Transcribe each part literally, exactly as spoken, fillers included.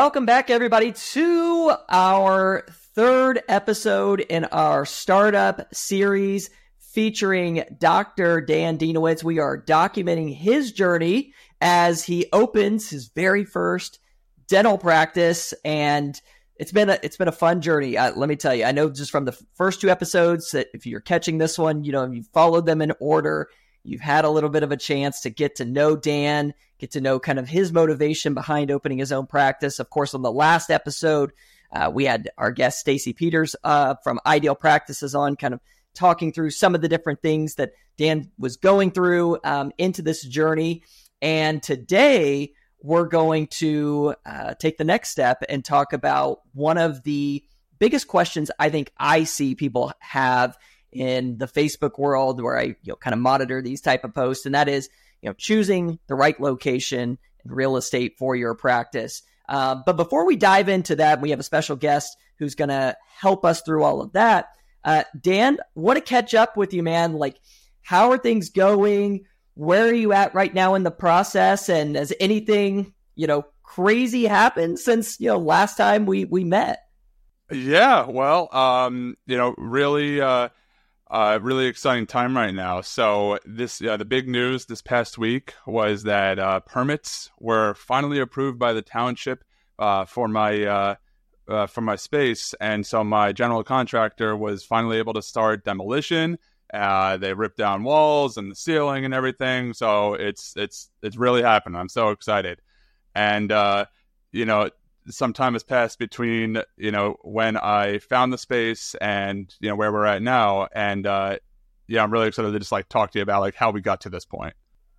Welcome back, everybody, to our third episode in our startup series featuring Doctor Dan Dienowitz. We are documenting his journey as he opens his very first dental practice, and it's been a it's been a fun journey. Uh, let me tell you, I know just from the first two episodes that if you're catching this one, you know, you've followed them in order. You've had a little bit of a chance to get to know Dan, get to know kind of his motivation behind opening his own practice. Of course, on the last episode, uh, we had our guest Stacy Peters uh, from Ideal Practices on, kind of talking through some of the different things that Dan was going through um, into this journey. And today, we're going to uh, take the next step and talk about one of the biggest questions I think I see people have in the Facebook world, where I you know kind of monitor these type of posts, and that is you know choosing the right location and real estate for your practice. Uh, but before we dive into that, we have a special guest who's going to help us through all of that. Uh, Dan, want to catch up with you, man. Like, how are things going? Where are you at right now in the process? And has anything, you know, crazy happened since, you know, last time we, we met? Yeah, well, um, you know, really, uh, uh, really exciting time right now. So this, uh, the big news this past week was that, uh, permits were finally approved by the township, uh, for my, uh, uh, for my space. And so my general contractor was finally able to start demolition. Uh, they ripped down walls and the ceiling and everything. So it's, it's, it's really happening. I'm so excited. And, uh, you know, some time has passed between, you know, when I found the space and, you know, where we're at now. And, uh, yeah, I'm really excited to just like talk to you about like how we got to this point.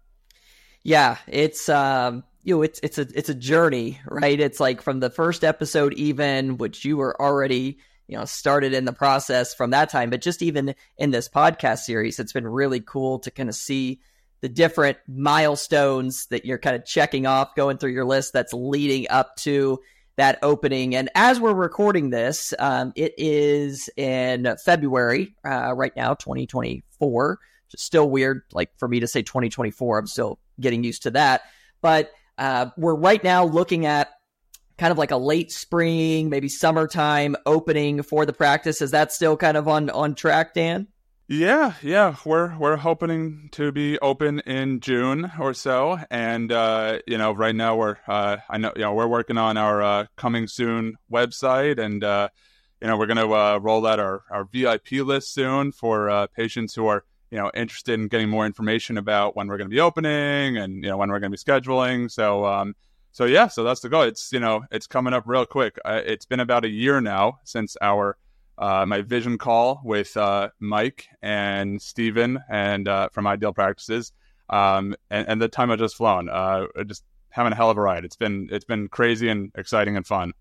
Yeah, it's, um, you know, it's, it's a, it's a journey, right? It's like from the first episode, even, which you were already, you know, started in the process from that time, but just even in this podcast series, it's been really cool to kind of see the different milestones that you're kind of checking off, going through your list that's leading up to that opening. And as we're recording this, um, it is in February uh, right now, twenty twenty-four. It's still weird, like for me to say twenty twenty-four. I'm still getting used to that. But uh, we're right now looking at kind of like a late spring, maybe summertime opening for the practice. Is that still kind of on, on track, Dan? Yeah, yeah, we're we're hoping to be open in June or so, and uh, you know, right now we're uh, I know you know we're working on our uh, coming soon website, and uh, you know we're going to uh, roll out our, our V I P list soon for uh, patients who are you know interested in getting more information about when we're going to be opening and you know when we're going to be scheduling. So um, so yeah, so that's the goal. It's you know it's coming up real quick. Uh, it's been about a year now since our Uh, my vision call with uh, Mike and Steven and uh, from Ideal Practices, um, and, and the time has just flown. Uh, just having a hell of a ride. It's been it's been crazy and exciting and fun.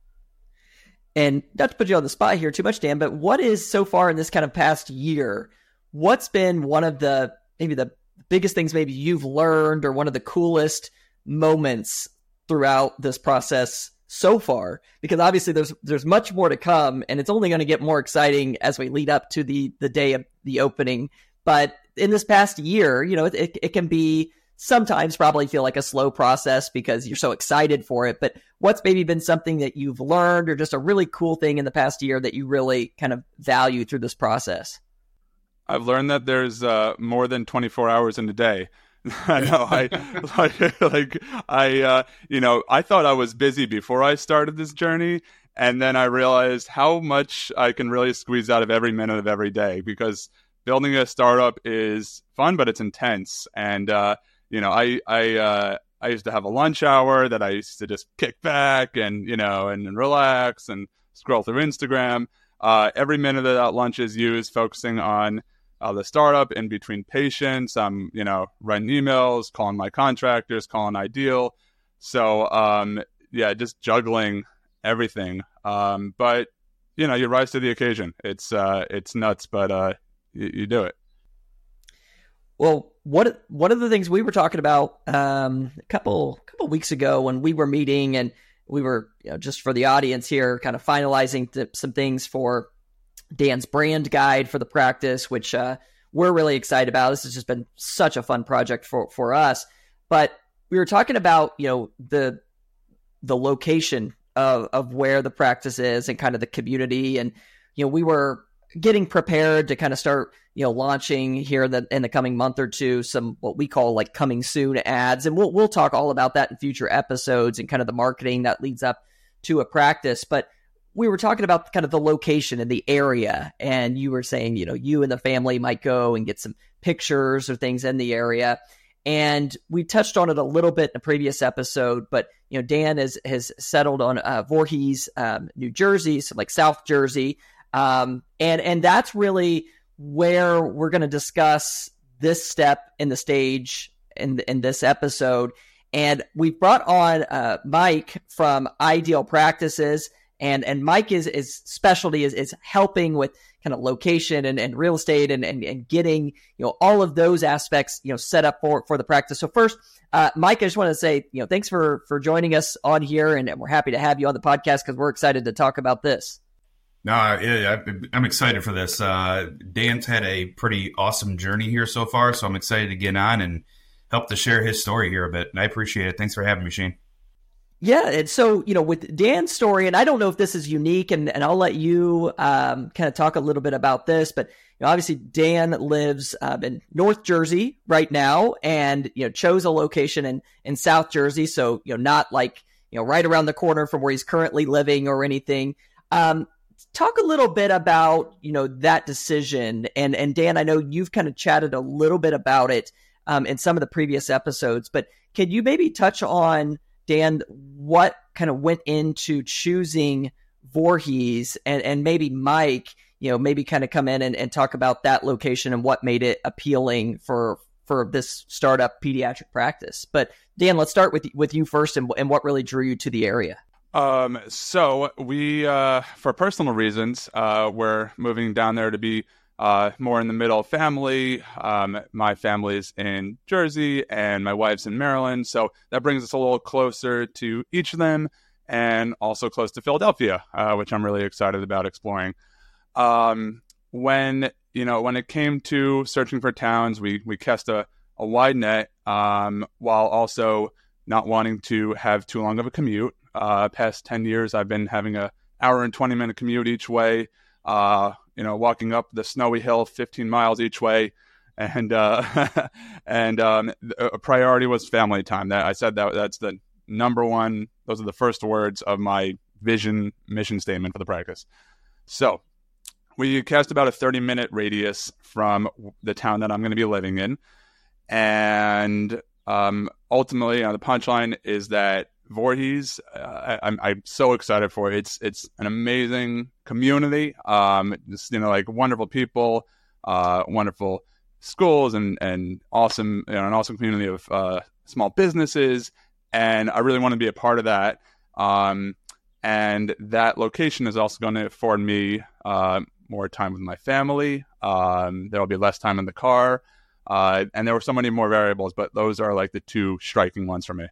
And not to put you on the spot here too much, Dan, but what is so far in this kind of past year? What's been one of the maybe the biggest things maybe you've learned, or one of the coolest moments throughout this process so far? Because obviously there's there's much more to come, and it's only going to get more exciting as we lead up to the the day of the opening. But in this past year, you know, it, it, it can be sometimes probably feel like a slow process because you're so excited for it. But what's maybe been something that you've learned, or just a really cool thing in the past year that you really kind of value through this process? I've learned that there's uh, more than twenty-four hours in a day. I know. I like, like I, uh, you know, I thought I was busy before I started this journey, and then I realized how much I can really squeeze out of every minute of every day. Because building a startup is fun, but it's intense. And uh, you know, I, I, uh, I used to have a lunch hour that I used to just kick back and you know and, and relax and scroll through Instagram. Uh, every minute of that lunch is used focusing on Uh, the startup, in between patients. I'm, you know, writing emails, calling my contractors, calling Ideal. So, um, yeah, just juggling everything. Um, but, you know, you rise to the occasion. It's, uh, it's nuts, but uh, you, you do it. Well, what one of the things we were talking about um, a couple couple weeks ago when we were meeting, and we were, you know, just for the audience here, kind of finalizing th- some things for Dan's brand guide for the practice, which uh, we're really excited about. This has just been such a fun project for, for us. But we were talking about, you know, the the location of, of where the practice is and kind of the community. And, you know, we were getting prepared to kind of start, you know, launching here that in the coming month or two, some what we call like coming soon ads. And we'll, we'll talk all about that in future episodes and kind of the marketing that leads up to a practice. But we were talking about kind of the location and the area. And you were saying, you know, you and the family might go and get some pictures or things in the area. And we touched on it a little bit in a previous episode, but, you know, Dan has, has settled on uh, Voorhees, um, New Jersey, so like South Jersey. Um, and, and that's really where we're going to discuss this step in the stage in, in this episode. And we brought on uh, Mike from Ideal Practices. And and Mike is is specialty is is helping with kind of location and, and real estate and, and and getting, you know, all of those aspects, you know, set up for for the practice. So first, uh, Mike, I just want to say, you know, thanks for for joining us on here, and, and we're happy to have you on the podcast because we're excited to talk about this. No, yeah, I'm excited for this. Uh, Dan's had a pretty awesome journey here so far, so I'm excited to get on and help to share his story here a bit. And I appreciate it. Thanks for having me, Shane. Yeah. And so, you know, with Dan's story, and I don't know if this is unique, and, and I'll let you um, kind of talk a little bit about this, but you know, obviously Dan lives um, in North Jersey right now and, you know, chose a location in, in South Jersey. So, you know, not like, you know, right around the corner from where he's currently living or anything. Um, talk a little bit about, you know, that decision. And, and Dan, I know you've kind of chatted a little bit about it um, in some of the previous episodes, but can you maybe touch on, Dan, what kind of went into choosing Voorhees, and, and maybe Mike, you know, maybe kind of come in and, and talk about that location and what made it appealing for for this startup pediatric practice. But Dan, let's start with with you first, and, and what really drew you to the area. Um, so we, uh, for personal reasons, uh, we're moving down there to be Uh, more in the middle family. Um, my family's in Jersey and my wife's in Maryland. So that brings us a little closer to each of them, and also close to Philadelphia, uh, which I'm really excited about exploring. Um, when, you know, when it came to searching for towns, we, we cast a, a wide net, um, while also not wanting to have too long of a commute. Uh, past ten years, I've been having a hour and twenty minute commute each way. Uh, you know, walking up the snowy hill fifteen miles each way. And, uh, and, um, a priority was family time. That I said that that's the number one, those are the first words of my vision mission statement for the practice. So we cast about a thirty minute radius from the town that I'm going to be living in. And, um, ultimately, you know, the punchline is that Voorhees, uh, I, I'm I'm so excited for it. It's it's an amazing community. Um, just, you know, like wonderful people, uh, wonderful schools, and and awesome, you know, an awesome community of uh, small businesses. And I really want to be a part of that. Um, and that location is also going to afford me uh, more time with my family. Um, there will be less time in the car, uh, and there were so many more variables, but those are like the two striking ones for me.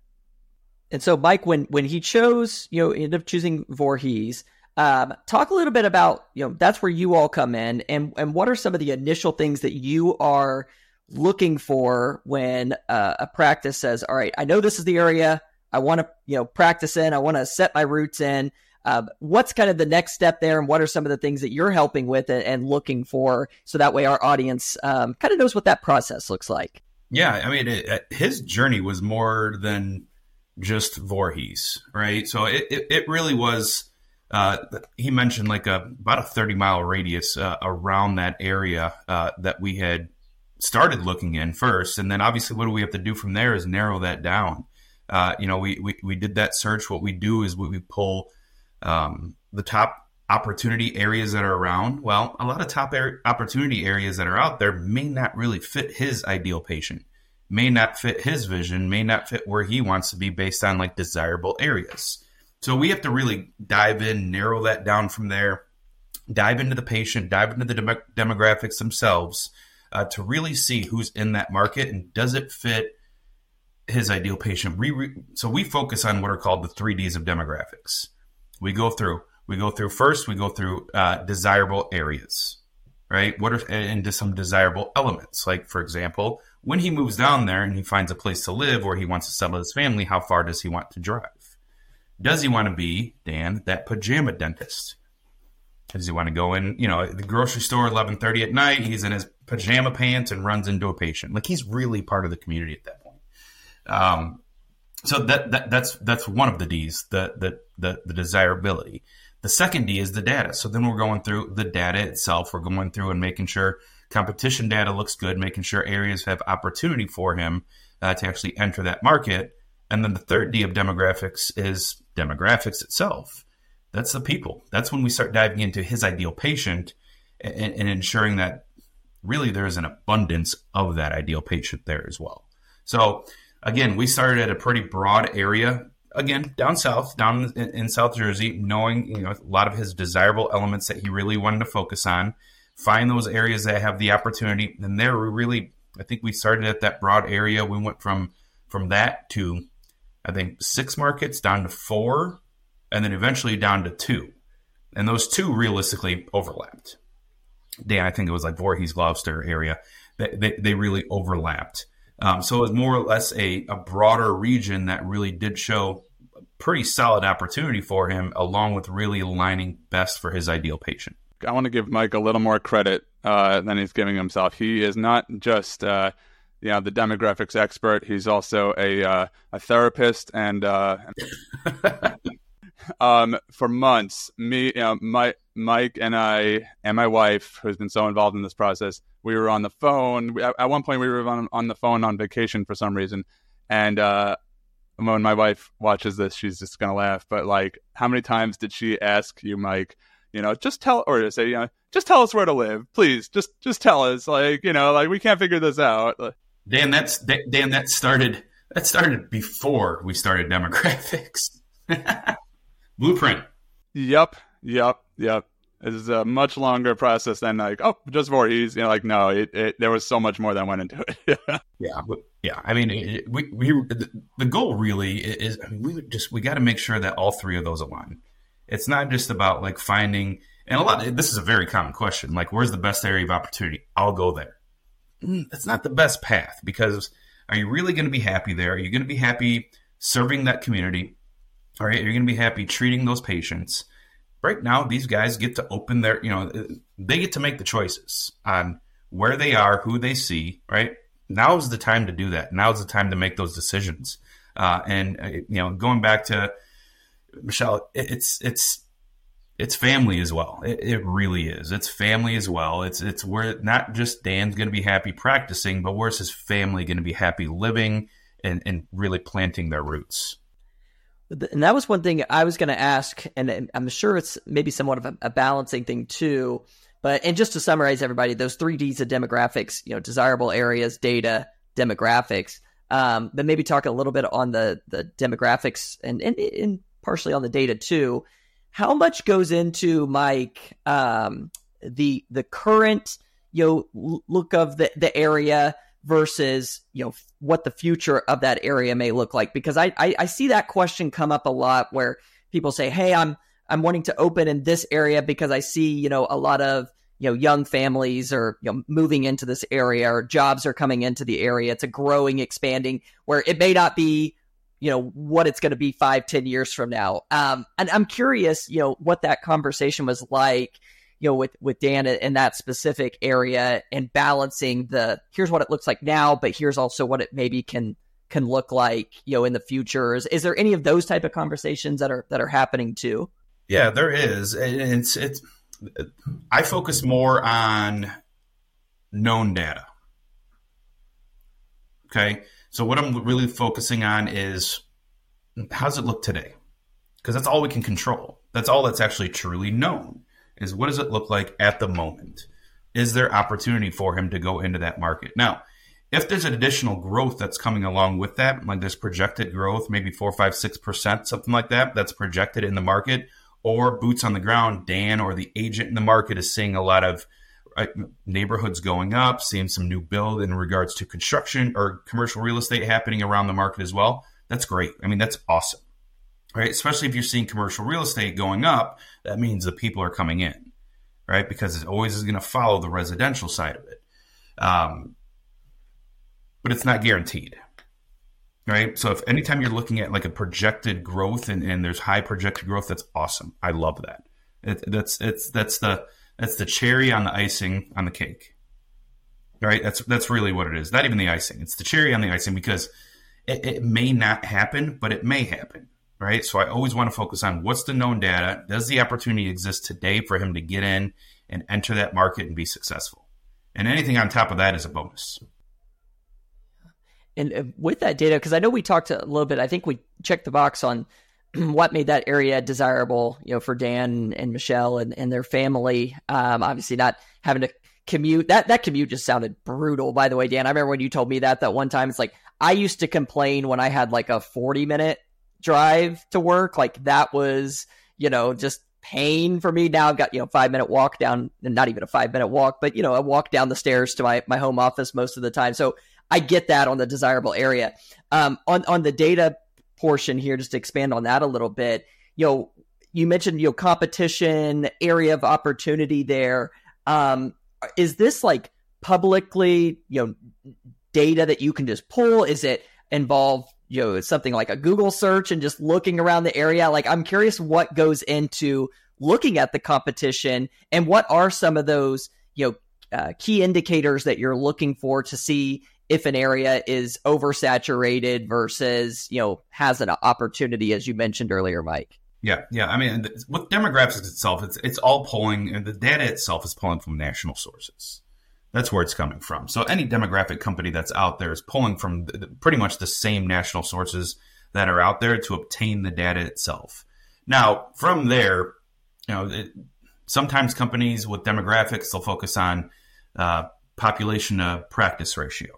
And so, Mike, when when he chose, you know, ended up choosing Voorhees, um, talk a little bit about, you know, that's where you all come in, and and what are some of the initial things that you are looking for when uh, a practice says, all right, I know this is the area I want to, you know, practice in, I want to set my roots in. Uh, what's kind of the next step there, and what are some of the things that you're helping with and, and looking for, so that way our audience um, kind of knows what that process looks like? Yeah, I mean, it, his journey was more than just Voorhees, right? So it, it, it really was, uh, he mentioned like a, about a thirty mile radius uh, around that area uh, that we had started looking in first. And then obviously what do we have to do from there is narrow that down. Uh, you know, we, we, we did that search. What we do is we, we pull um, the top opportunity areas that are around. Well, a lot of top air, opportunity areas that are out there may not really fit his ideal patient, may not fit his vision, may not fit where he wants to be based on like desirable areas. So we have to really dive in, narrow that down from there, dive into the patient, dive into the dem- demographics themselves uh, to really see who's in that market and does it fit his ideal patient. We re- so we focus on what are called the three Ds of demographics. We go through, we go through first, we go through uh, desirable areas, right? What are into some desirable elements, like for example, when he moves down there and he finds a place to live where he wants to settle his family, how far does he want to drive? Does he want to be, Dan, that pajama dentist? Does he want to go in, you know, the grocery store eleven thirty at night, he's in his pajama pants and runs into a patient? Like, he's really part of the community at that point. Um, so that, that that's that's one of the D's, the, the the the desirability. The second D is the data. So then we're going through the data itself. We're going through and making sure competition data looks good, making sure areas have opportunity for him uh, to actually enter that market. And then the third D of demographics is demographics itself. That's the people. That's when we start diving into his ideal patient and, and ensuring that really there is an abundance of that ideal patient there as well. So again, we started at a pretty broad area, again, down south, down in, in South Jersey, knowing, you know, a lot of his desirable elements that he really wanted to focus on, find those areas that have the opportunity. And there we really, I think we started at that broad area. We went from, from that to, I think, six markets down to four, and then eventually down to two. And those two realistically overlapped. Dan, I think it was like Voorhees, Gloucester area. They, they, they really overlapped. Um, so it was more or less a, a broader region that really did show pretty solid opportunity for him, along with really aligning best for his ideal patient. I want to give Mike a little more credit uh, than he's giving himself. He is not just uh, you know, the demographics expert. He's also a uh, a therapist, and uh, um, for months, me, you know, my, Mike and I and my wife, who's been so involved in this process, we were on the phone. We, at one point, we were on, on the phone on vacation for some reason, and uh, when my wife watches this, she's just gonna laugh. But like, how many times did she ask you, Mike? You know, just tell, or say, you know, just tell us where to live, please. Just, just tell us, like, you know, like, we can't figure this out. Dan, that's Dan. That started. That started before we started demographics. Blueprint. Yep. Yep. Yep. It's a much longer process than like, oh, just Voorhees. You know, like, no, it, it there was so much more that went into it. yeah. But, yeah. I mean, it, we we the, the goal really is. I mean, we would just we got to make sure that all three of those align. It's not just about like finding, and a lot. This is a very common question. Like, where's the best area of opportunity? I'll go there. That's not the best path, because are you really going to be happy there? Are you going to be happy serving that community? All right, you're going to be happy treating those patients. Right now, these guys get to open their, you know, they get to make the choices on where they are, who they see, right? Now is the time to do that. Now is the time to make those decisions. Uh, and, uh, you know, going back to Michelle, it's, it's, it's family as well. It, it really is. It's family as well. It's, it's where not just Dan's going to be happy practicing, but where's his family going to be happy living and, and really planting their roots. And that was one thing I was going to ask, and I'm sure it's maybe somewhat of a, a balancing thing too. But, and just to summarize everybody, those three Ds of demographics, you know, desirable areas, data, demographics, um, but maybe talk a little bit on the, the demographics and, and, and partially on the data too. How much goes into, Mike, um, the, the current, you know, look of the, the area versus, you know, what the future of that area may look like? Because I, I, I see that question come up a lot where people say, hey, I'm, I'm wanting to open in this area because I see, you know, a lot of, you know, young families are, you know, moving into this area, or jobs are coming into the area. It's a growing, expanding, where it may not be, you know, what it's going to be five, ten years from now. Um, and I'm curious, you know, what that conversation was like, you know, with, with Dan in that specific area, and balancing the, here's what it looks like now, but here's also what it maybe can, can look like, you know, in the future. Is, is there any of those type of conversations that are, that are happening too? Yeah, there is. It's, it's, I focus more on known data. Okay. So what I'm really focusing on is, how's it look today? Because that's all we can control. That's all that's actually truly known, is what does it look like at the moment? Is there opportunity for him to go into that market? Now, if there's additional growth that's coming along with that, like there's projected growth, maybe four, five, six percent, something like that, that's projected in the market, or boots on the ground, Dan or the agent in the market is seeing a lot of uh, neighborhoods going up, seeing some new build in regards to construction or commercial real estate happening around the market as well. That's great. I mean, that's awesome, right? Especially if you're seeing commercial real estate going up, that means the people are coming in, right? Because it always is going to follow the residential side of it. Um, but it's not guaranteed. right? So if anytime you're looking at like a projected growth and, and there's high projected growth, that's awesome. I love that. It, that's it's that's the that's the cherry on the icing on the cake, right? That's that's really what it is. Not even the icing. It's the cherry on the icing because it, it may not happen, but it may happen, right? So I always want to focus on what's the known data. Does the opportunity exist today for him to get in and enter that market and be successful? And anything on top of that is a bonus. And with that data, because I know we talked a little bit, I think we checked the box on what made that area desirable, you know, for Dan and Michelle and, and their family. Um, obviously not having to commute. That that commute just sounded brutal, by the way, Dan. I remember when you told me that that one time. It's like, I used to complain when I had like a forty minute drive to work. Like that was, you know, just pain for me. Now I've got, you know, five minute walk down, and not even a five minute walk, but, you know, I walk down the stairs to my, my home office most of the time. So I get that on the desirable area. Um, on, on the data portion here, just to expand on that a little bit, you know, you mentioned, you know, competition, area of opportunity there. Um, is this like publicly, you know, data that you can just pull? Is it involve, you know, something like a Google search and just looking around the area? Like, I'm curious what goes into looking at the competition, and what are some of those, you know, uh, key indicators that you're looking for to see if an area is oversaturated versus, you know, has an opportunity, as you mentioned earlier, Mike. Yeah, yeah. I mean, with demographics itself, it's it's all pulling, and the data itself is pulling from national sources. That's where it's coming from. So any demographic company that's out there is pulling from the, pretty much the same national sources that are out there to obtain the data itself. Now, from there, you know, it, sometimes companies with demographics, they'll focus on uh, population to practice ratio.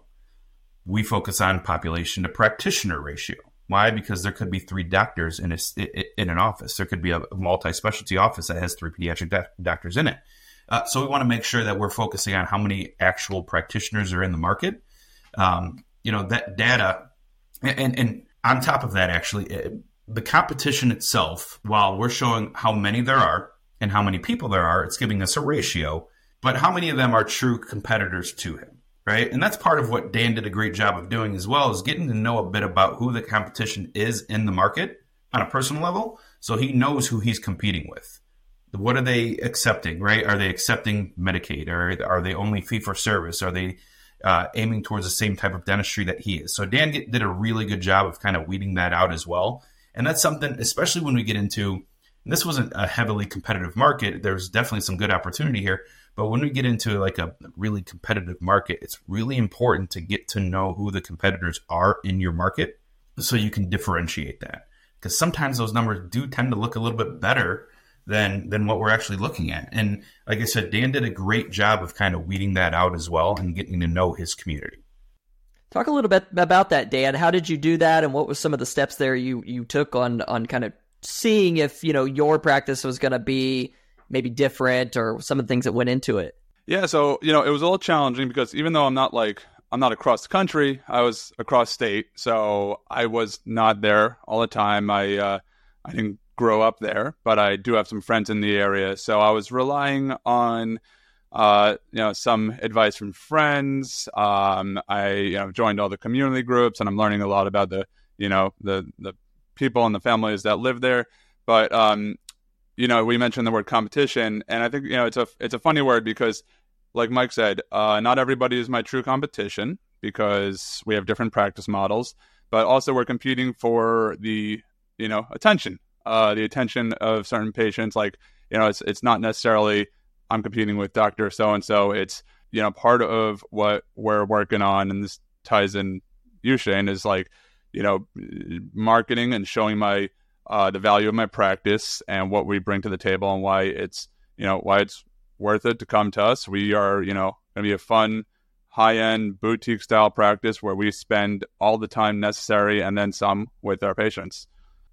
We focus on population to practitioner ratio. Why? Because there could be three doctors in a, in an office. There could be a multi-specialty office that has three pediatric doc- doctors in it. Uh, so we want to make sure that we're focusing on how many actual practitioners are in the market. Um, you know, that data, and, and on top of that, actually, it, the competition itself, while we're showing how many there are and how many people there are, it's giving us a ratio, but how many of them are true competitors to him, right? And that's part of what Dan did a great job of doing as well, is getting to know a bit about who the competition is in the market on a personal level, so he knows who he's competing with. What are they accepting, right? Are they accepting Medicaid? Or are they only fee-for-service? Are they uh, aiming towards the same type of dentistry that he is? So Dan get, did a really good job of kind of weeding that out as well. And that's something, especially when we get into, and this wasn't a heavily competitive market, there's definitely some good opportunity here. But when we get into like a really competitive market, it's really important to get to know who the competitors are in your market so you can differentiate that. Because sometimes those numbers do tend to look a little bit better than than what we're actually looking at. And like I said, Dan did a great job of kind of weeding that out as well and getting to know his community. Talk a little bit about that, Dan. How did you do that, and what was some of the steps there you you took on on kind of seeing if, you know, your practice was going to be maybe different, or some of the things that went into it? Yeah, so, you know, it was a little challenging because even though I'm not like I'm not across the country, I was across state, so I was not there all the time. I uh, I didn't grow up there, but I do have some friends in the area. So I was relying on, uh, you know, some advice from friends. Um, I, you know, joined all the community groups, and I'm learning a lot about the, you know, the, the people and the families that live there. But, um, you know, we mentioned the word competition, and I think, you know, it's a, it's a funny word because, like Mike said, uh, not everybody is my true competition because we have different practice models, but also we're competing for the, you know, attention. Uh, the attention of certain patients. Like, you know, it's it's not necessarily I'm competing with Doctor So-and-so. It's, you know, part of what we're working on, and this ties in you, Shane, is like, you know, marketing and showing my uh, the value of my practice and what we bring to the table and why it's, you know, why it's worth it to come to us. We are, you know, going to be a fun, high-end, boutique-style practice where we spend all the time necessary and then some with our patients.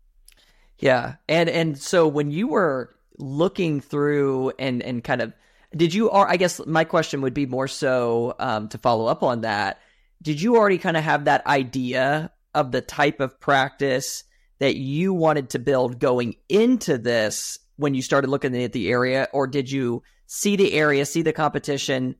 Yeah. And and so when you were looking through and, and kind of, did you, or I guess my question would be more so um, to follow up on that. Did you already kind of have that idea of the type of practice that you wanted to build going into this when you started looking at the area? Or did you see the area, see the competition,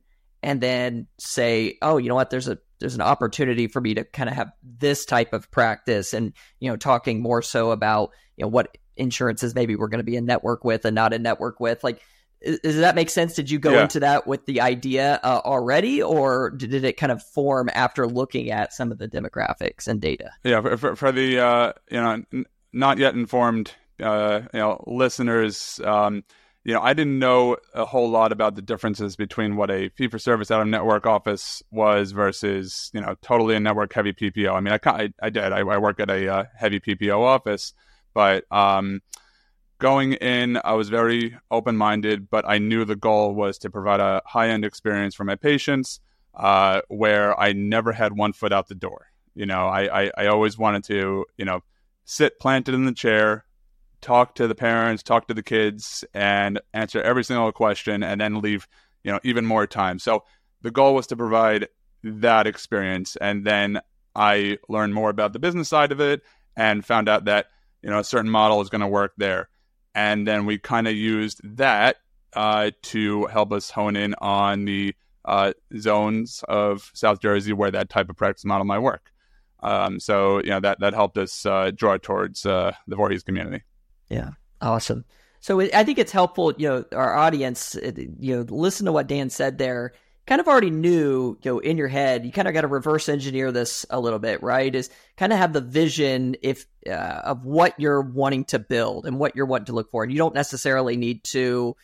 and then say, oh, you know what, there's a there's an opportunity for me to kind of have this type of practice, and, you know, talking more so about, you know, what insurances maybe we're going to be in network with and not in network with. Like, is, does that make sense? Did you go yeah. into that with the idea uh, already, or did it kind of form after looking at some of the demographics and data? Yeah, for, for, for the, uh, you know, n- not yet informed, uh, you know, listeners, um, you know, I didn't know a whole lot about the differences between what a fee-for-service out-of-network office was versus, you know, totally a network-heavy P P O. I mean, I I, I did. I, I work at a uh, heavy P P O office, but um, going in, I was very open-minded, but I knew the goal was to provide a high-end experience for my patients, uh, where I never had one foot out the door. You know, I, I, I always wanted to, you know, sit planted in the chair, talk to the parents, talk to the kids, and answer every single question, and then leave, you know, even more time. So the goal was to provide that experience. And then I learned more about the business side of it and found out that, you know, a certain model is going to work there. And then we kind of used that uh, to help us hone in on the uh, zones of South Jersey where that type of practice model might work. Um, so, you know, that, that helped us uh, draw towards uh, the Voorhees community. Yeah. Awesome. So it, I think it's helpful, you know, our audience, you know, listen to what Dan said there. Kind of already knew, you know, in your head, you kind of got to reverse engineer this a little bit, right? Is kind of have the vision if uh, of what you're wanting to build and what you're wanting to look for. And you don't necessarily need to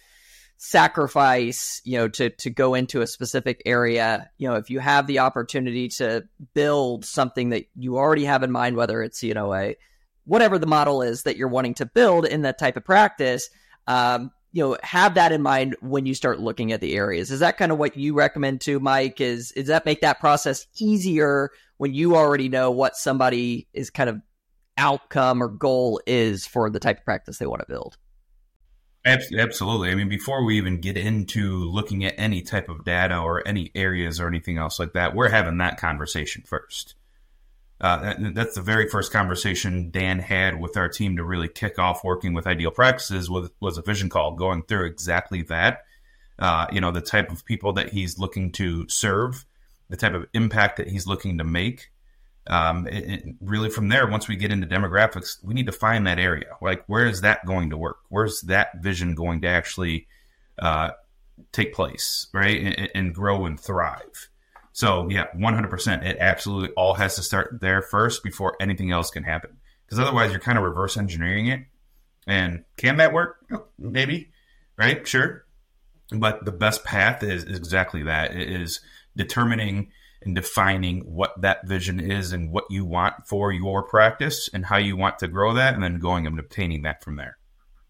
sacrifice, you know, to, to go into a specific area. You know, if you have the opportunity to build something that you already have in mind, whether it's, you know, a whatever the model is that you're wanting to build in that type of practice, um, you know, have that in mind when you start looking at the areas. Is that kind of what you recommend too, Mike? Is, is that make that process easier when you already know what somebody is kind of outcome or goal is for the type of practice they want to build? Absolutely. I mean, before we even get into looking at any type of data or any areas or anything else like that, we're having that conversation first. Uh, that, that's the very first conversation Dan had with our team to really kick off working with Ideal Practices was, was a vision call, going through exactly that. Uh, you know, the type of people that he's looking to serve, the type of impact that he's looking to make. Um, it, it really from there, once we get into demographics, we need to find that area. Like, where is that going to work? Where's that vision going to actually uh, take place, right? And, and grow and thrive. So, yeah, one hundred percent. It absolutely all has to start there first before anything else can happen. Because otherwise, you're kind of reverse engineering it. And can that work? Maybe, right? Sure. But the best path is, is exactly that. It is determining and defining what that vision is and what you want for your practice and how you want to grow that, and then going and obtaining that from there.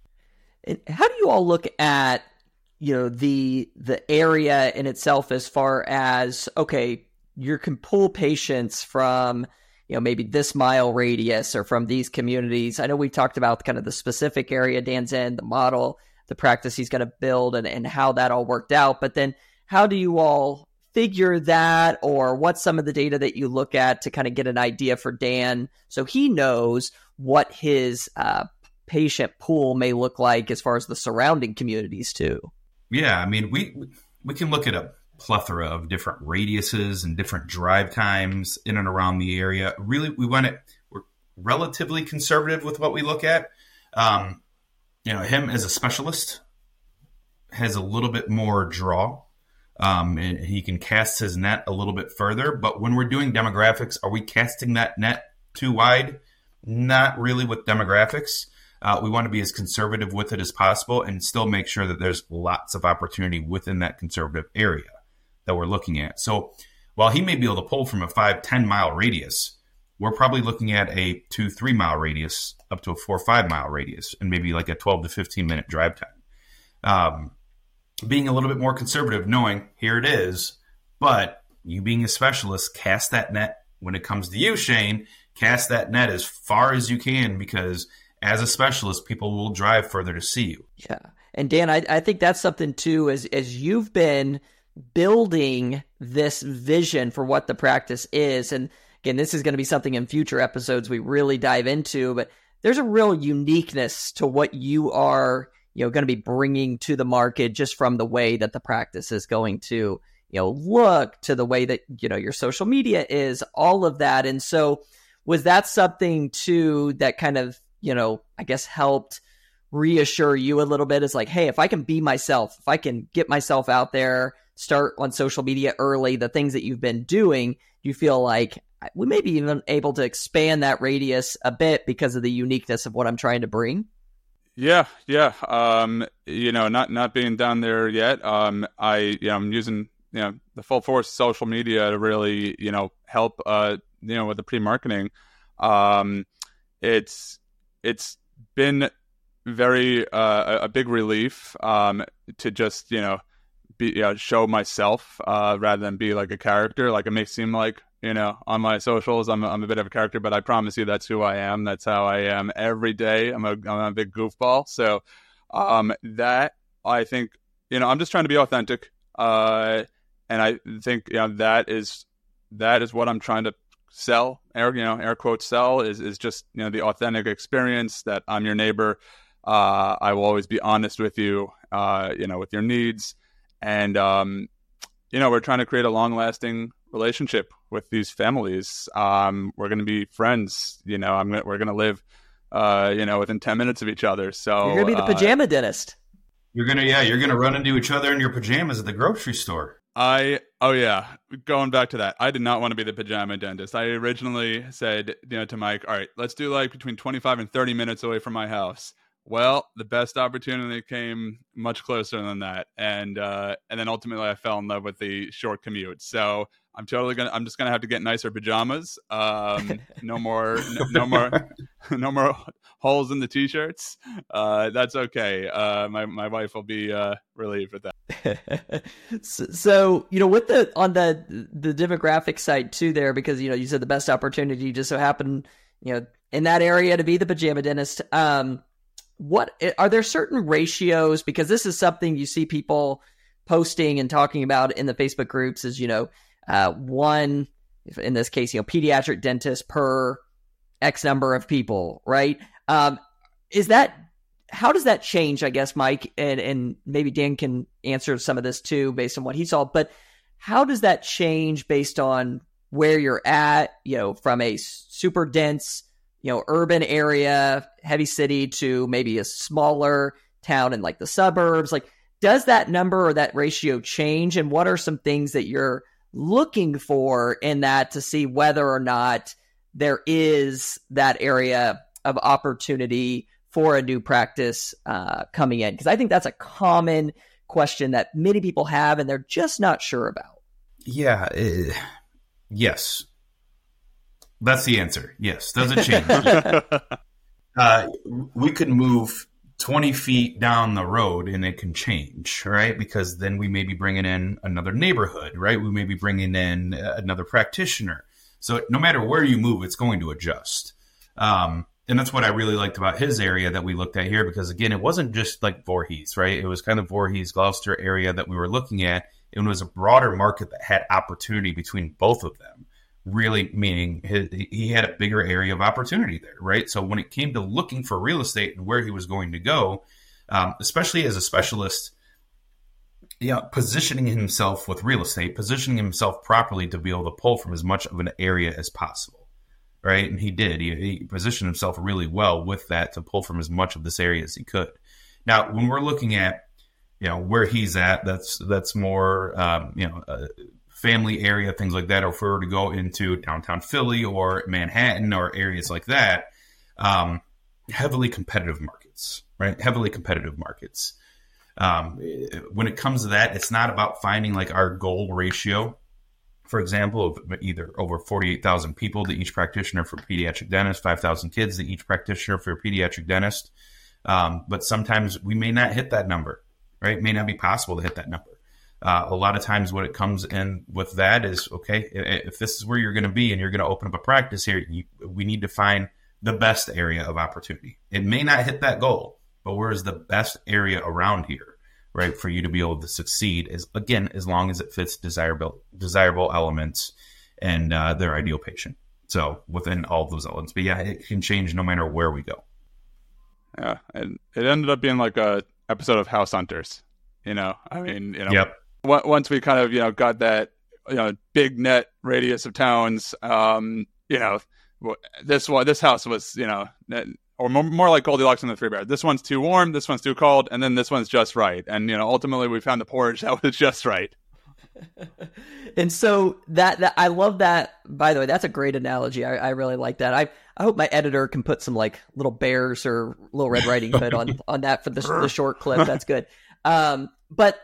And how do you all look at, you know, the the area in itself as far as, okay, you can pull patients from, you know, maybe this mile radius or from these communities? I know we talked about kind of the specific area Dan's in, the model, the practice he's going to build, and, and how that all worked out. But then how do you all figure that, or what's some of the data that you look at to kind of get an idea for Dan so he knows what his uh, patient pool may look like as far as the surrounding communities too? Yeah, I mean, we we can look at a plethora of different radiuses and different drive times in and around the area. Really, we want to, we're relatively conservative with what we look at. Um, you know, him as a specialist has a little bit more draw. Um, and he can cast his net a little bit further. But when we're doing demographics, are we casting that net too wide? Not really with demographics. Uh, we want to be as conservative with it as possible and still make sure that there's lots of opportunity within that conservative area that we're looking at. So while he may be able to pull from a five, ten mile radius, we're probably looking at a two, three mile radius up to a four, five mile radius and maybe like a twelve to fifteen minute drive time. Um, being a little bit more conservative, knowing here it is, but you being a specialist, cast that net when it comes to you, Shane, cast that net as far as you can, because as a specialist, people will drive further to see you. Yeah. And Dan, I, I think that's something too, as, as you've been building this vision for what the practice is. And again, this is going to be something in future episodes we really dive into, but there's a real uniqueness to what you are, you know, going to be bringing to the market just from the way that the practice is going to, you know, look, to the way that, you know, your social media is, all of that. And so was that something too that kind of, you know, I guess helped reassure you a little bit? Is like, hey, if I can be myself, if I can get myself out there, start on social media early, the things that you've been doing, you feel like we may be even able to expand that radius a bit because of the uniqueness of what I'm trying to bring? Yeah, yeah. Um, you know, not not being down there yet. Um, I, you know, I'm using, you know, the full force of social media to really, you know, help, uh, you know, with the pre-marketing. Um, it's it's been very uh, a big relief um, to just, you know, be you know, show myself uh, rather than be like a character. Like it may seem like, you know, on my socials, I'm a, I'm a bit of a character, but I promise you that's who I am. That's how I am every day. I'm a, I'm a big goofball. So um, that, I think, you know, I'm just trying to be authentic. Uh, and I think, you know, that is, that is what I'm trying to sell, air, you know, air quotes sell is, is just, you know, the authentic experience that I'm your neighbor. Uh, I will always be honest with you, uh, you know, with your needs. And, um, you know, we're trying to create a long lasting relationship with these families. Um, we're going to be friends. You know, I'm gonna, we're going to live, uh, you know, within ten minutes of each other. So you're going to be the pajama uh, dentist. You're going to, yeah, you're going to run into each other in your pajamas at the grocery store. I, oh yeah, going back to that, I did not want to be the pajama dentist. I originally said, you know, to Mike, all right, let's do like between twenty-five and thirty minutes away from my house. Well, the best opportunity came much closer than that. And, uh, and then ultimately I fell in love with the short commute. So I'm totally going to, I'm just going to have to get nicer pajamas. Um, no more, no, no more, no more holes in the t-shirts. Uh, that's okay. Uh, my, my wife will be, uh, relieved with that. so, so, you know, with the, on the, the demographic side too there, because, you know, you said the best opportunity just so happened, you know, in that area to be the pajama dentist. Um, What are there certain ratios? Because this is something you see people posting and talking about in the Facebook groups is, you know, uh, one, in this case, you know, pediatric dentist per X number of people, right? Um, is that, how does that change, I guess, Mike, and, and maybe Dan can answer some of this too, based on what he saw, but how does that change based on where you're at, you know, from a super dense, you know, urban area, heavy city to maybe a smaller town in like the suburbs? Like, does that number or that ratio change? And what are some things that you're looking for in that to see whether or not there is that area of opportunity for a new practice uh, coming in? Because I think that's a common question that many people have and they're just not sure about. Yeah. Uh, yes. That's the answer. Yes. Does it change? uh, we could move twenty feet down the road and it can change, right? Because then we may be bringing in another neighborhood, right? We may be bringing in another practitioner. So no matter where you move, it's going to adjust. Um, and that's what I really liked about his area that we looked at here, because again, it wasn't just like Voorhees, right? It was kind of Voorhees, Gloucester area that we were looking at. It was a broader market that had opportunity between both of them. Really meaning his, he had a bigger area of opportunity there, right? So when it came to looking for real estate and where he was going to go, um, especially as a specialist, yeah, positioning himself with real estate, positioning himself properly to be able to pull from as much of an area as possible, right? And he did. He, he positioned himself really well with that to pull from as much of this area as he could. Now, when we're looking at, you know, where he's at, that's that's more, um, you know, uh, family area, things like that. Or if we were to go into downtown Philly or Manhattan or areas like that, um, heavily competitive markets, right? Heavily competitive markets. Um, when it comes to that, it's not about finding like our goal ratio, for example, of either over forty-eight thousand people to each practitioner for pediatric dentist, five thousand kids to each practitioner for a pediatric dentist. Um, but sometimes we may not hit that number, right? It may not be possible to hit that number. Uh, a lot of times what it comes in with that is, okay, if this is where you're going to be and you're going to open up a practice here, you, we need to find the best area of opportunity. It may not hit that goal, but where is the best area around here, right, for you to be able to succeed is, again, as long as it fits desirable desirable elements and uh, their ideal patient. So within all those elements. But yeah, it can change no matter where we go. Yeah, and it ended up being like a episode of House Hunters. You know, I mean, you know, yep. once we kind of, you know, got that, you know, big net radius of towns, um, you know, this one, this house was, you know, or more, more like Goldilocks and the Three Bears. This one's too warm, this one's too cold, and then this one's just right. And, you know, ultimately we found the porch that was just right. And so that, that I love that. By the way, that's a great analogy. I, I really like that. I I hope my editor can put some like little bears or Little Red Riding Hood on on that for the, the short clip. That's good. Um, but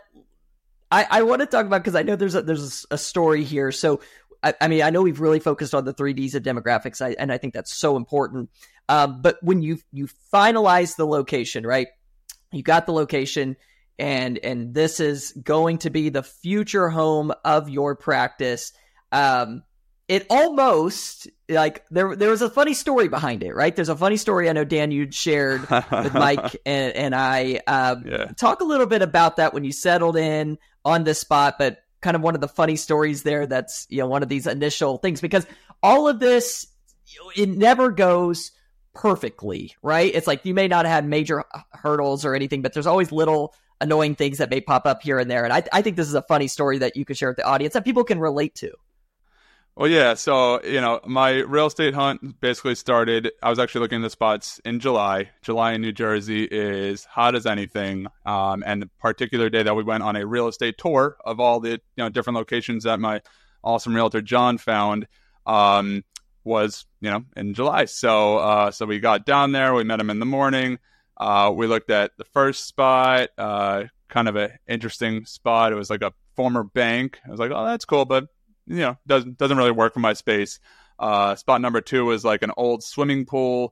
I I want to talk about, because I know there's a, there's a story here. So I, I mean I know we've really focused on the three Ds of demographics, I, and I think that's so important. Um, but when you you finalize the location, right? You got the location. And and this is going to be the future home of your practice. Um, it almost, like, there there was a funny story behind it, right? There's a funny story I know, Dan, you'd shared with Mike and, and I. Um, yeah. Talk a little bit about that when you settled in on this spot, but kind of one of the funny stories there that's, you know, one of these initial things. Because all of this, it never goes perfectly, right? It's like you may not have had major hurdles or anything, but there's always little annoying things that may pop up here and there. And I, I think this is a funny story that you could share with the audience that people can relate to. Well, yeah. So, you know, my real estate hunt basically started, I was actually looking at the spots in July. July in New Jersey is hot as anything. Um, and the particular day that we went on a real estate tour of all the, you know, different locations that my awesome realtor, John, found, um, was, you know, in July. So, uh, so we got down there, we met him in the morning. Uh, we looked at the first spot, uh, kind of an interesting spot. It was like a former bank. I was like, oh, that's cool, but, you know, doesn't doesn't really work for my space. Uh, spot number two was like an old swimming pool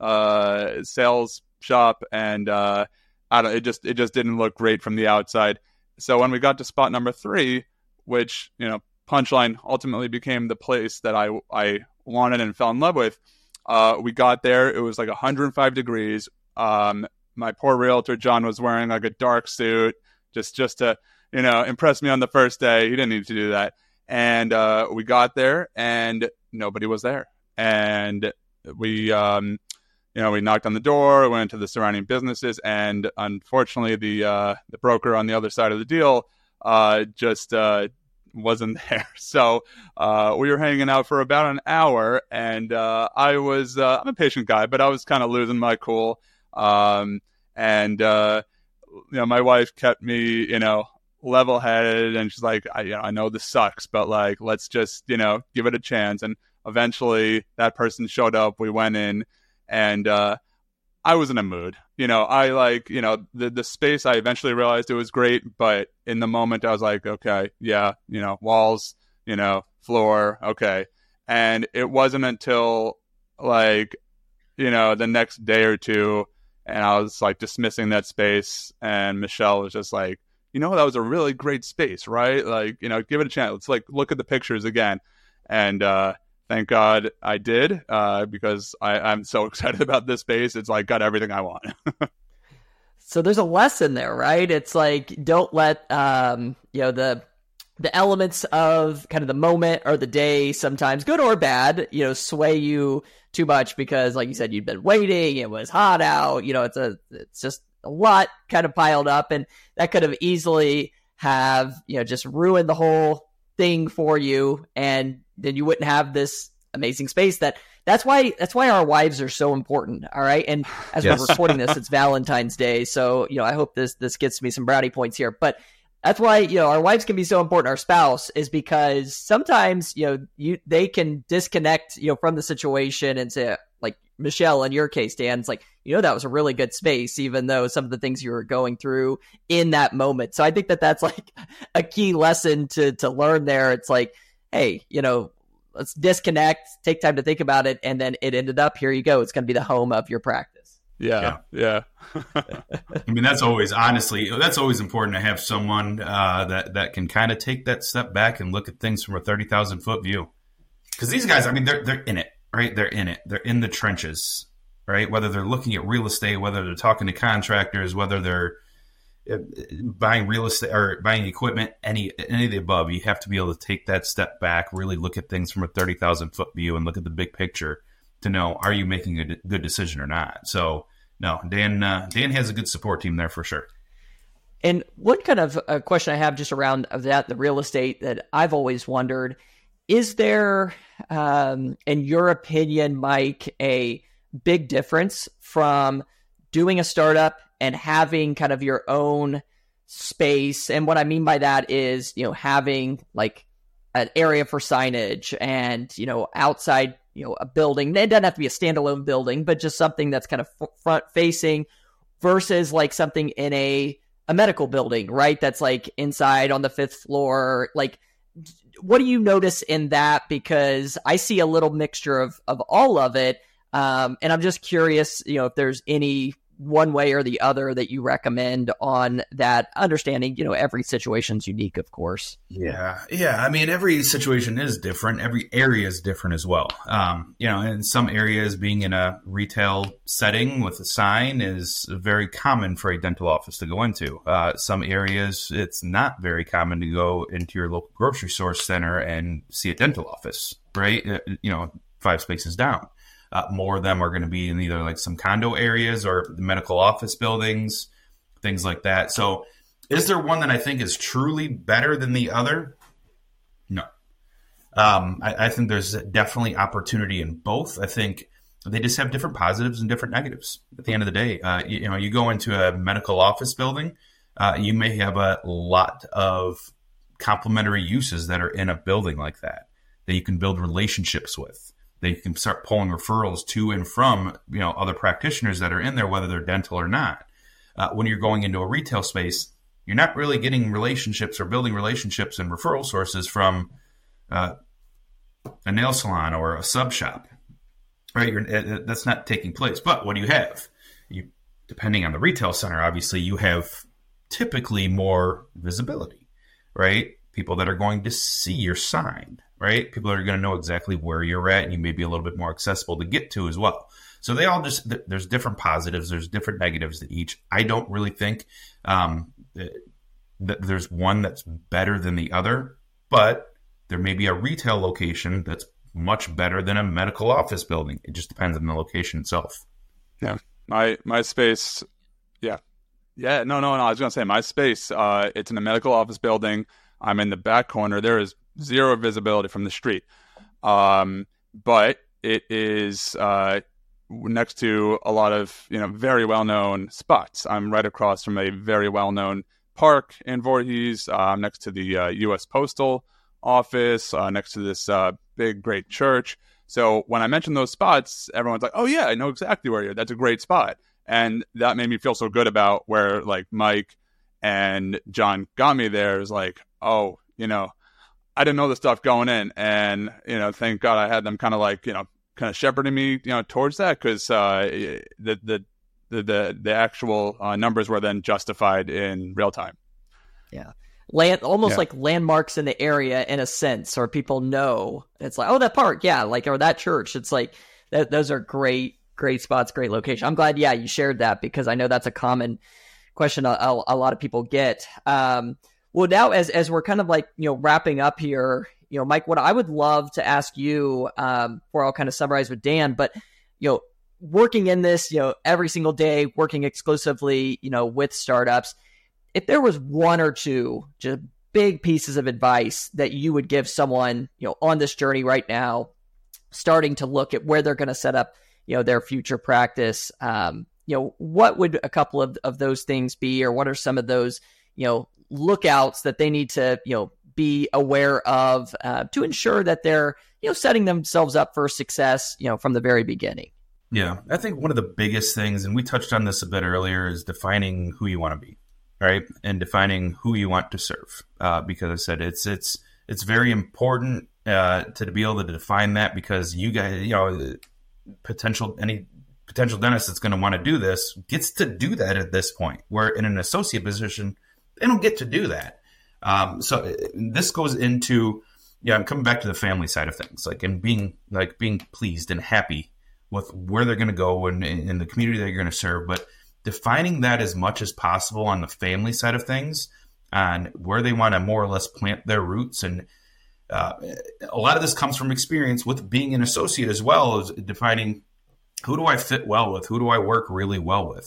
uh, sales shop, and uh, I don't. It just it just didn't look great from the outside. So when we got to spot number three, which, you know, Punchline ultimately became the place that I I wanted and fell in love with, uh, we got there. It was like one hundred five degrees. Um, my poor realtor, John, was wearing like a dark suit just, just to, you know, impress me on the first day. He didn't need to do that. And, uh, we got there and nobody was there. And we, um, you know, we knocked on the door, went to the surrounding businesses, and unfortunately the, uh, the broker on the other side of the deal, uh, just, uh, wasn't there. So, uh, we were hanging out for about an hour, and, uh, I was, uh, I'm a patient guy, but I was kind of losing my cool. Um, and, uh, you know, my wife kept me, you know, level headed, and she's like, I, you know, I know this sucks, but like, let's just, you know, give it a chance. And eventually that person showed up, we went in, and, uh, I was in a mood, you know, I like, you know, the, the space, I eventually realized it was great, but in the moment I was like, okay, yeah, you know, walls, you know, floor. Okay. And it wasn't until like, you know, the next day or two, and I was like dismissing that space, and Michelle was just like, you know, that was a really great space, right? Like, you know, give it a chance. Let's like look at the pictures again. And uh, thank God I did, uh, because I, I'm so excited about this space. It's like got everything I want. So there's a lesson there, right? It's like, don't let, um, you know, the the elements of kind of the moment or the day, sometimes good or bad, you know, sway you too much, because like you said, you've been waiting, it was hot out, you know, it's a, it's just a lot kind of piled up, and that could have easily have, you know, just ruined the whole thing for you. And then you wouldn't have this amazing space. That that's why, that's why our wives are so important. All right. And as yes. we're recording this, it's Valentine's Day. So, you know, I hope this, this gets me some brownie points here, but that's why, you know, our wives can be so important. Our spouse is because sometimes, you know, you, they can disconnect, you know, from the situation and say, like Michelle, in your case, Dan, it's like, you know, that was a really good space, even though some of the things you were going through in that moment. So I think that that's like a key lesson to, to learn there. It's like, hey, you know, let's disconnect, take time to think about it. And then it ended up, here you go. It's going to be the home of your practice. Yeah, yeah. yeah. I mean, that's always, honestly, that's always important to have someone uh, that, that can kind of take that step back and look at things from a thirty thousand foot view. Because these guys, I mean, they're they're in it, right? They're in it. They're in the trenches, right? Whether they're looking at real estate, whether they're talking to contractors, whether they're buying real estate or buying equipment, any any of the above, you have to be able to take that step back, really look at things from a thirty thousand foot view and look at the big picture to know, are you making a good decision or not? So, no, Dan uh, Dan has a good support team there for sure. And one kind of a question I have just around of that, the real estate, that I've always wondered, is there, um, in your opinion, Mike, a big difference from doing a startup and having kind of your own space? And what I mean by that is, you know, having like an area for signage and, you know, outside, you know, a building. It doesn't have to be a standalone building, but just something that's kind of front facing versus like something in a a medical building, right? That's like inside on the fifth floor. Like, what do you notice in that? Because I see a little mixture of, of all of it. Um, and I'm just curious, you know, if there's any one way or the other that you recommend on that, understanding, you know, every situation's unique, of course. Yeah. Yeah. I mean, every situation is different. Every area is different as well. Um, you know, in some areas, being in a retail setting with a sign is very common for a dental office to go into. Uh, some areas, it's not very common to go into your local grocery store center and see a dental office, right? Uh, you know, five spaces down. Uh, more of them are going to be in either like some condo areas or medical office buildings, things like that. So is there one that I think is truly better than the other? No. Um, I, I think there's definitely opportunity in both. I think they just have different positives and different negatives. At the end of the day, uh, you, you know, you go into a medical office building, uh, you may have a lot of complementary uses that are in a building like that, that you can build relationships with. They can start pulling referrals to and from, you know, other practitioners that are in there, whether they're dental or not. Uh, when you're going into a retail space, you're not really getting relationships or building relationships and referral sources from uh, a nail salon or a sub shop, right? You're, that's not taking place. But what do you have? You, depending on the retail center, obviously, you have typically more visibility, right? People that are going to see your sign. Right? People are going to know exactly where you're at, and you may be a little bit more accessible to get to as well. So they all just, there's different positives, there's different negatives to each. I don't really think um, that there's one that's better than the other, but there may be a retail location that's much better than a medical office building. It just depends on the location itself. Yeah. My, my space. Yeah. Yeah. No, no, no. I was going to say my space, uh, it's in a medical office building. I'm in the back corner. There is zero visibility from the street. Um, but it is uh, next to a lot of, you know, very well-known spots. I'm right across from a very well-known park in Voorhees. Uh, I'm next to the uh, U S Postal Office, uh, next to this uh, big, great church. So when I mention those spots, everyone's like, oh, yeah, I know exactly where you're. That's a great spot. And that made me feel so good about where, like, Mike and John got me there. It was like, oh, you know, I didn't know the stuff going in, and, you know, thank God I had them kind of like, you know, kind of shepherding me, you know, towards that, because uh, the, the the the the actual uh, numbers were then justified in real time. Yeah, land almost yeah. like landmarks in the area in a sense, or people know it's like, oh, that park, yeah, like, or that church. It's like that. Those are great, great spots, great location. I'm glad, yeah, you shared that, because I know that's a common question a, a, a lot of people get. Um, Well, now as as we're kind of like, you know, wrapping up here, you know, Mike, what I would love to ask you, um, before I'll kind of summarize with Dan, but, you know, working in this, you know, every single day, working exclusively, you know, with startups, if there was one or two just big pieces of advice that you would give someone, you know, on this journey right now, starting to look at where they're going to set up, you know, their future practice, um, you know, what would a couple of, of those things be, or what are some of those, you know, lookouts that they need to, you know, be aware of uh, to ensure that they're, you know, setting themselves up for success, you know, from the very beginning? Yeah, I think one of the biggest things, and we touched on this a bit earlier, is defining who you want to be, right? And defining who you want to serve. Uh, because I said it's it's it's very important uh, to be able to define that, because you guys, you know, potential any potential dentist that's going to want to do this gets to do that at this point. Where in an associate position, they don't get to do that. Um, so this goes into, yeah, I'm coming back to the family side of things, like, and being like being pleased and happy with where they're going to go and in the community that you're going to serve, but defining that as much as possible on the family side of things, on where they want to more or less plant their roots. And uh, a lot of this comes from experience with being an associate as well, as defining who do I fit well with, who do I work really well with.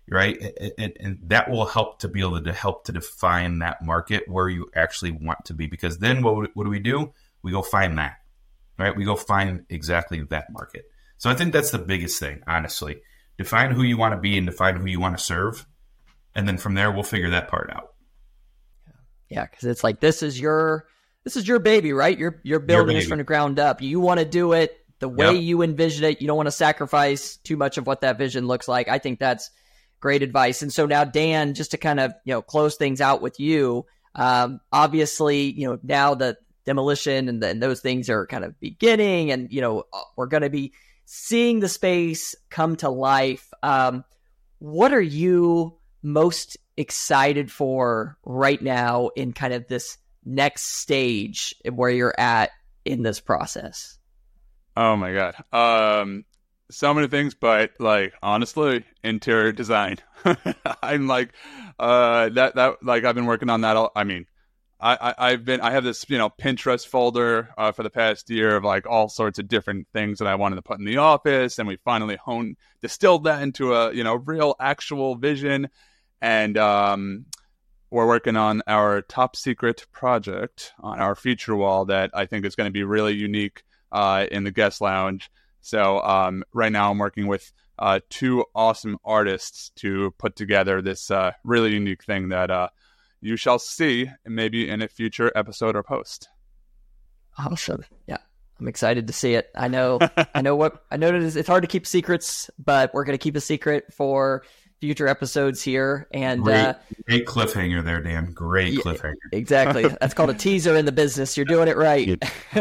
right? And, and that will help to be able to help to define that market where you actually want to be. Because then what, what do we do? We go find that, right? We go find exactly that market. So I think that's the biggest thing, honestly. Define who you want to be and define who you want to serve. And then from there, we'll figure that part out. Yeah, because it's like, this is your this is your baby, right? You're, you're building this from the ground up. You want to do it the way yep. you envision it. You don't want to sacrifice too much of what that vision looks like. I think that's great advice. And so now, Dan, just to kind of, you know, close things out with you, um, obviously, you know, now that demolition and, the, and those things are kind of beginning, and, you know, we're going to be seeing the space come to life. Um, what are you most excited for right now in kind of this next stage where you're at in this process? Oh my God. Um, so many things, but like, honestly, interior design. I'm like, uh, that, that, like, I've been working on that. All, I mean, I, I, I've been, I have this, you know, Pinterest folder, uh, for the past year of like all sorts of different things that I wanted to put in the office. And we finally honed, distilled that into a, you know, real actual vision. And, um, we're working on our top secret project on our feature wall that I think is going to be really unique uh, in the guest lounge. So um, right now I'm working with uh, two awesome artists to put together this uh, really unique thing that uh, you shall see maybe in a future episode or post. Awesome. Yeah. I'm excited to see it. I know, I know what, I know it is, it's hard to keep secrets, but we're going to keep a secret for future episodes here. And great, uh, great cliffhanger there, Dan. Great yeah, cliffhanger. Exactly. That's called a teaser in the business. You're doing it right.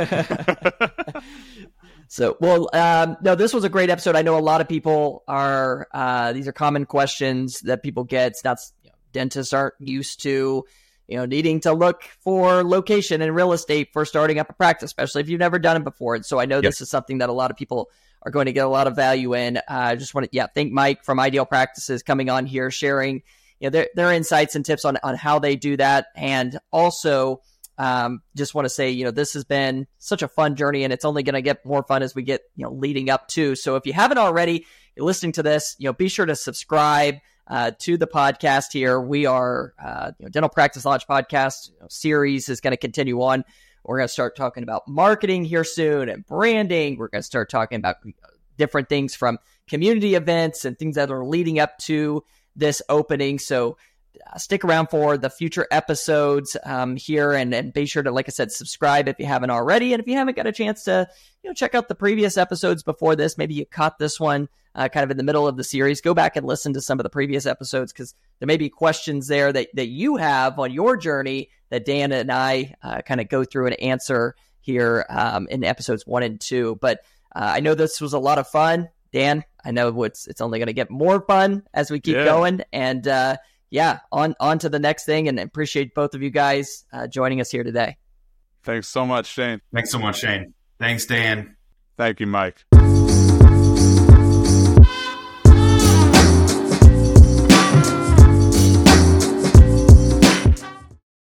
So, well, um, no, this was a great episode. I know a lot of people are, uh, these are common questions that people get. It's not, you know, dentists aren't used to, you know, needing to look for location and real estate for starting up a practice, especially if you've never done it before. And so I know yep. this is something that a lot of people are going to get a lot of value in. Uh, I just want to, yeah, thank Mike from Ideal Practices coming on here, sharing, you know, their, their insights and tips on, on how they do that. And also, um, just want to say, you know, this has been such a fun journey, and it's only going to get more fun as we get, you know, leading up to. So if you haven't already, you're listening to this, you know, be sure to subscribe uh, to the podcast here. We are, uh, you know, Dental Practice Launch podcast you know, series is going to continue on. We're going to start talking about marketing here soon and branding. We're going to start talking about different things from community events and things that are leading up to this opening. So uh, stick around for the future episodes um, here, and, and be sure to, like I said, subscribe if you haven't already. And if you haven't got a chance to, you know, check out the previous episodes before this, maybe you caught this one uh, kind of in the middle of the series, go back and listen to some of the previous episodes, because there may be questions there that, that you have on your journey that Dan and I uh, kind of go through and answer here um, in episodes one and two. But uh, I know this was a lot of fun. Dan, I know it's it's only going to get more fun as we keep yeah. going. And uh, yeah, on, on to the next thing, and appreciate both of you guys uh, joining us here today. Thanks so much, Shane. Thanks so much, Shane. Thanks, Dan. Thank you, Mike.